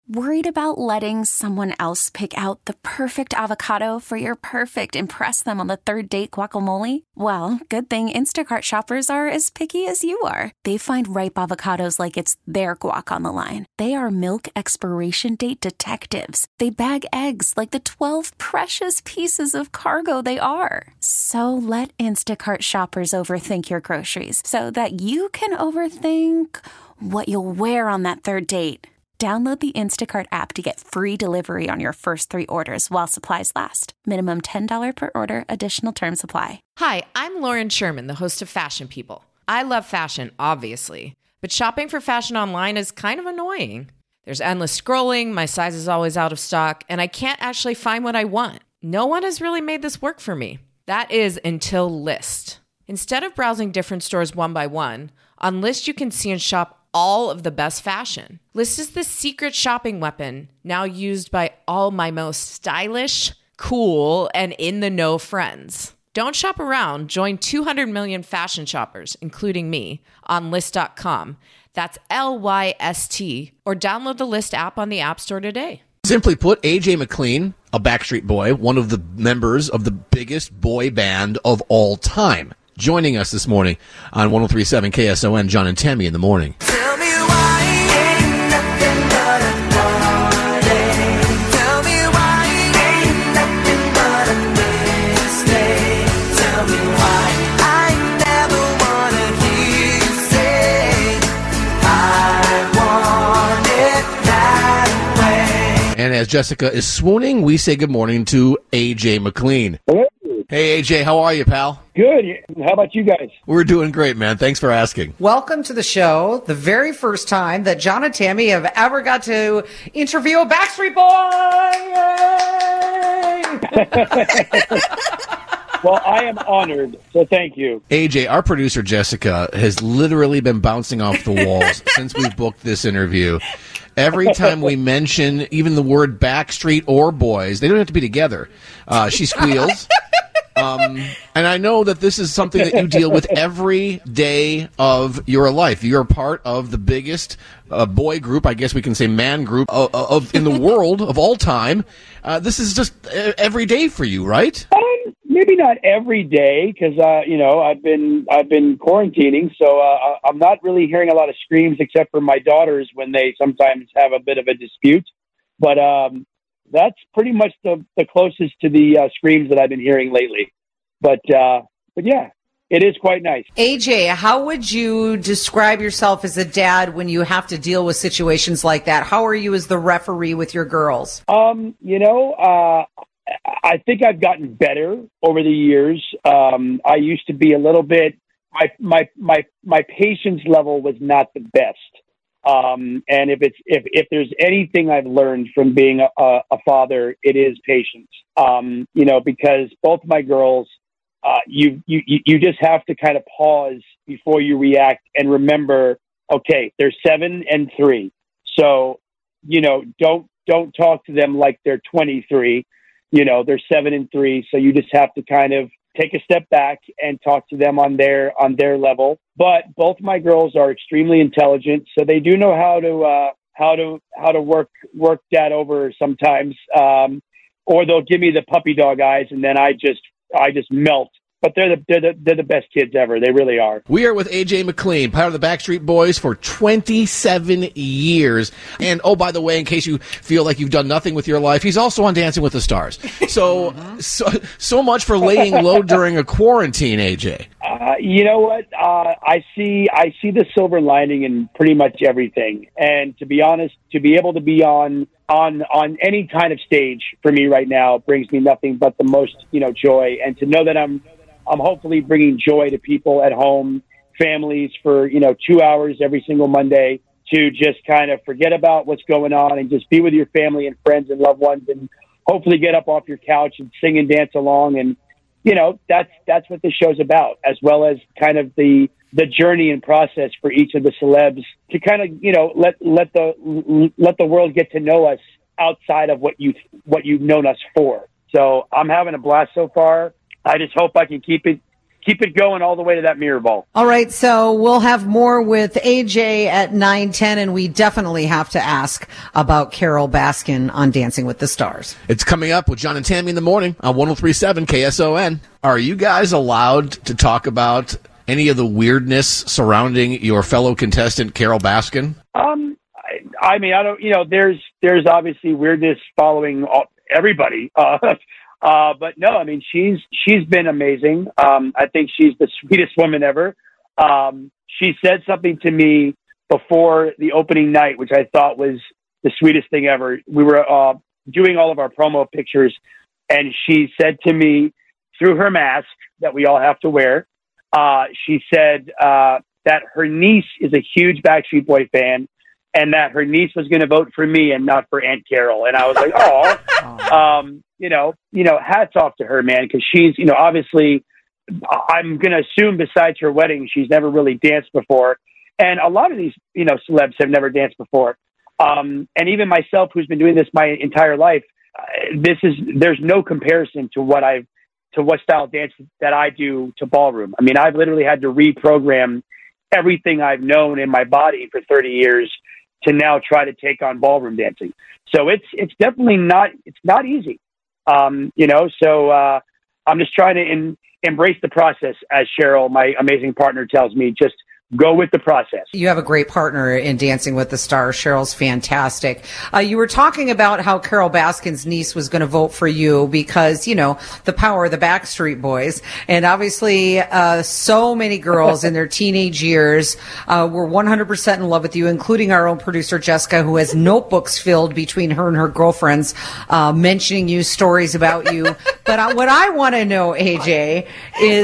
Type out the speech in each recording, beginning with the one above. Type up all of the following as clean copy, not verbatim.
Worried about letting someone else pick out the perfect avocado for your perfect impress them on the third date guacamole? Well, good thing Instacart shoppers are as picky as you are. They find ripe avocados like it's their guac on the line. They are milk expiration date detectives. They bag eggs like the 12 precious pieces of cargo they are. So let Instacart shoppers overthink your groceries so that you can overthink what you'll wear on that third date. Download the Instacart app to get free delivery on your first 3 orders while supplies last. Minimum $10 per order. Additional terms apply. Hi, I'm Lauren Sherman, the host of Fashion People. I love fashion, obviously, but shopping for fashion online is kind of annoying. There's endless scrolling, my size is always out of stock, and I can't actually find what I want. No one has really made this work for me. That is until Lyst. Instead of browsing different stores one by one, on Lyst you can see and shop all of the best fashion. Lyst is the secret shopping weapon now used by all my most stylish, cool, and in-the-know friends. Don't shop around. Join 200 million fashion shoppers, including me, on Lyst.com. That's Lyst, or download the Lyst app on the App Store today. Simply put, AJ McLean, a Backstreet Boy, one of the members of the biggest boy band of all time, joining us this morning on 103.7 KSON, John and Tammy in the morning. Tell me why ain't nothing but a party. Tell me why ain't nothing but a mistake. Tell me why I never wanna hear you say I want it that way. And as Jessica is swooning, we say good morning to AJ McLean. Hello. Hey, AJ, how are you, pal? Good. How about you guys? We're doing great, man. Thanks for asking. Welcome to the show. The very first time that John and Tammy have ever got to interview a Backstreet Boy. Yay! Well, I am honored, so thank you. AJ, our producer, Jessica, has literally been bouncing off the walls since we booked this interview. Every time we mention even the word Backstreet or Boys, they don't have to be together. She squeals. And I know that this is something that you deal with every day of your life. You're part of the biggest boy group, I guess we can say man group, of in the world of all time. This is just every day for you, right? Maybe not every day, because I've been quarantining, so I'm not really hearing a lot of screams except for my daughters when they sometimes have a bit of a dispute. But that's pretty much the closest to the screams that I've been hearing lately. But yeah, it is quite nice. AJ, how would you describe yourself as a dad when you have to deal with situations like that? How are you as the referee with your girls? I think I've gotten better over the years. I used to be a little bit, my patience level was not the best. And if there's anything I've learned from being a father, it is patience. Because both my girls, you just have to kind of pause before you react and remember, okay, they're 7 and 3. So, don't talk to them like they're 23. They're 7 and 3. So you just have to kind of take a step back and talk to them on their level. But both my girls are extremely intelligent, so they do know how to work that over sometimes. Or they'll give me the puppy dog eyes, and then I just melt. But they're the best kids ever. They really are. We are with AJ McLean, part of the Backstreet Boys for 27 years. And, oh, by the way, in case you feel like you've done nothing with your life, he's also on Dancing with the Stars. So so much for laying low during a quarantine, AJ. You know what? I see the silver lining in pretty much everything. And to be honest, to be able to be on any kind of stage for me right now brings me nothing but the most, joy. And to know that I'm hopefully bringing joy to people at home, families for, 2 hours every single Monday to just kind of forget about what's going on and just be with your family and friends and loved ones and hopefully get up off your couch and sing and dance along. And, that's what the show's about, as well as kind of the journey and process for each of the celebs to kind of, let the world get to know us outside of what you've known us for. So I'm having a blast so far. I just hope I can keep keep it going all the way to that mirror ball. All right, so we'll have more with AJ at 9:10, and we definitely have to ask about Carole Baskin on Dancing with the Stars. It's coming up with John and Tammy in the morning on 103.7 KSON. Are you guys allowed to talk about any of the weirdness surrounding your fellow contestant, Carole Baskin? I mean, I don't, there's obviously weirdness following everybody. But no, I mean, she's been amazing. I think she's the sweetest woman ever. She said something to me before the opening night, which I thought was the sweetest thing ever. We were doing all of our promo pictures, and she said to me through her mask that we all have to wear, she said that her niece is a huge Backstreet Boy fan, and that her niece was going to vote for me and not for Aunt Carole. And I was like, hats off to her, man, because she's, obviously, I'm going to assume besides her wedding, she's never really danced before. And a lot of these, celebs have never danced before. And even myself, who's been doing this my entire life, there's no comparison to what style dance that I do to ballroom. I mean, I've literally had to reprogram everything I've known in my body for 30 years to now try to take on ballroom dancing. So it's definitely not easy. So I'm just trying to embrace the process, as Cheryl, my amazing partner, tells me. Just go with the process. You have a great partner in Dancing with the Stars. Cheryl's fantastic. You were talking about how Carole Baskin's niece was going to vote for you because, the power of the Backstreet Boys. And obviously, so many girls in their teenage years were 100% in love with you, including our own producer, Jessica, who has notebooks filled between her and her girlfriends mentioning you, stories about you. But what I want to know, AJ, is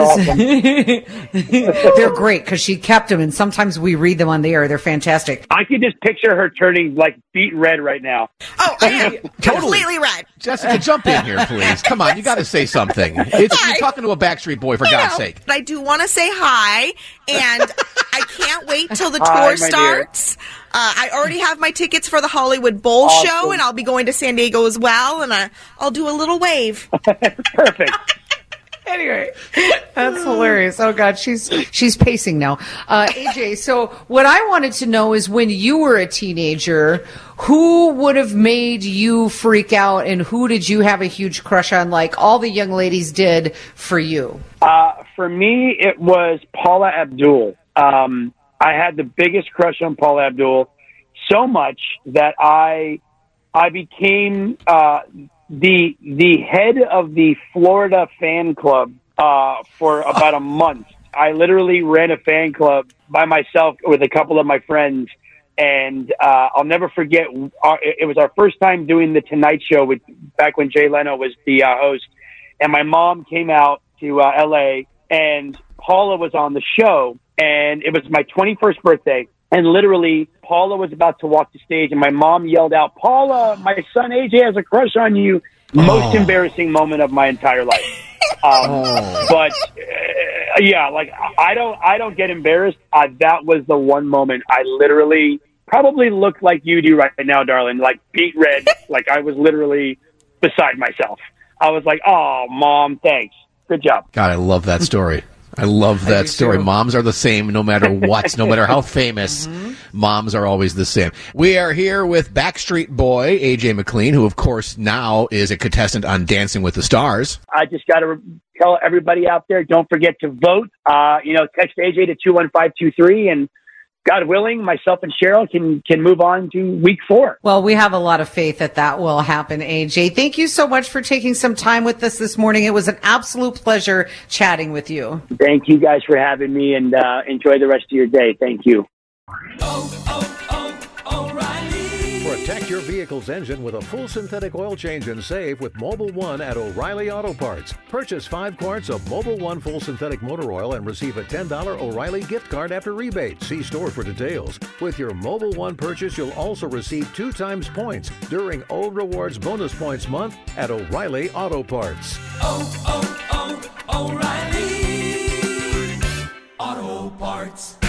they're great because she kept them, and sometimes we read them on the air. They're fantastic. I can just picture her turning like beet red right now. Oh, I am completely red. Jessica, jump in here, please. Come on, you got to say something. You're talking to a Backstreet Boy, for God's sake. But I do want to say hi, and I can't wait till the Hi, tour my starts. I already have my tickets for the Hollywood Bowl show, and I'll be going to San Diego as well, and I'll do a little wave. Perfect. Anyway, that's hilarious. Oh God, she's pacing now. AJ, so what I wanted to know is when you were a teenager, who would have made you freak out, and who did you have a huge crush on, like all the young ladies did for you? For me, it was Paula Abdul. I had the biggest crush on Paula Abdul, so much that I became the head of the Florida fan club for about a month. I literally ran a fan club by myself with a couple of my friends, and I'll never forget. It was our first time doing the Tonight Show back when Jay Leno was the host, and my mom came out to L.A. and Paula was on the show, and it was my 21st birthday. And literally, Paula was about to walk the stage, and my mom yelled out, "Paula, my son AJ has a crush on you." Most embarrassing moment of my entire life. But yeah, like I don't get embarrassed. That was the one moment I literally probably looked like you do right now, darling, like beet red. Like I was literally beside myself. I was like, "Oh, Mom, thanks. Good job." God, I love that story. I love that story. Too. Moms are the same no matter what, no matter how famous. Moms are always the same. We are here with Backstreet Boy, AJ McLean, who, of course, now is a contestant on Dancing with the Stars. I just got to tell everybody out there, don't forget to vote. Text AJ to 21523, and God willing, myself and Cheryl can move on to week 4. Well, we have a lot of faith that will happen, AJ. Thank you so much for taking some time with us this morning. It was an absolute pleasure chatting with you. Thank you guys for having me, and enjoy the rest of your day. Thank you. Protect your vehicle's engine with a full synthetic oil change and save with Mobil 1 at O'Reilly Auto Parts. Purchase 5 quarts of Mobil 1 full synthetic motor oil and receive a $10 O'Reilly gift card after rebate. See store for details. With your Mobil 1 purchase, you'll also receive 2 times points during O Rewards Bonus Points Month at O'Reilly Auto Parts. O'Reilly Auto Parts.